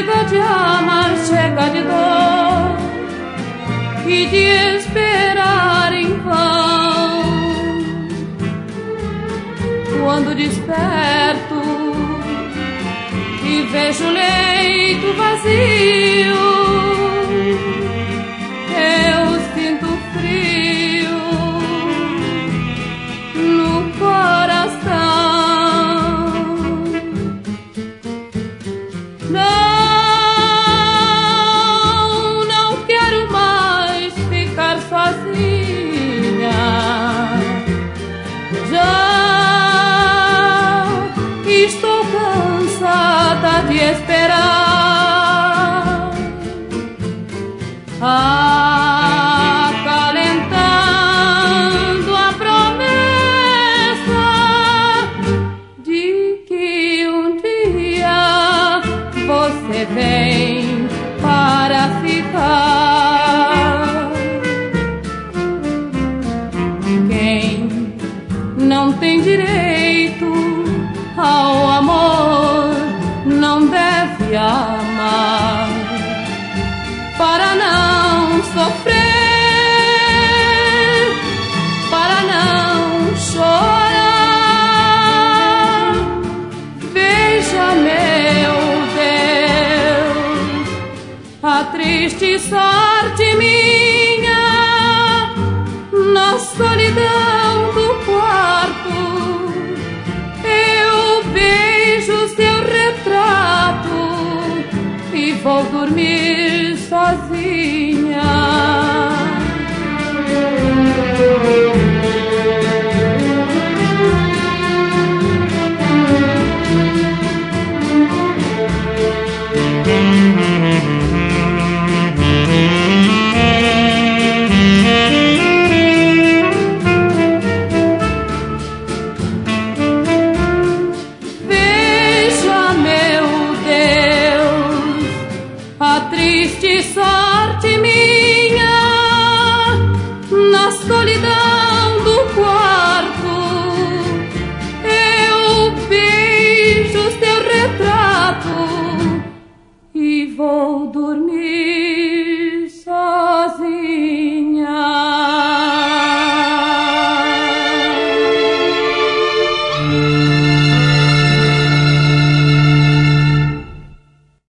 Chega de amar, chega de dor e de esperar em vão. Quando desperto e vejo o leito vazio, eu sinto frio no coração. Não quero mais ficar sozinha. Já estou cansada de esperar, acalentando a promessa de que um dia você vem para ficar. Quem não tem direito ao amor não deve amar, para não sofrer, para não chorar. Veja, meu Deus, a triste sorte minha na solidão do quarto. Eu vejo seu retrato e vou dormir sozinha.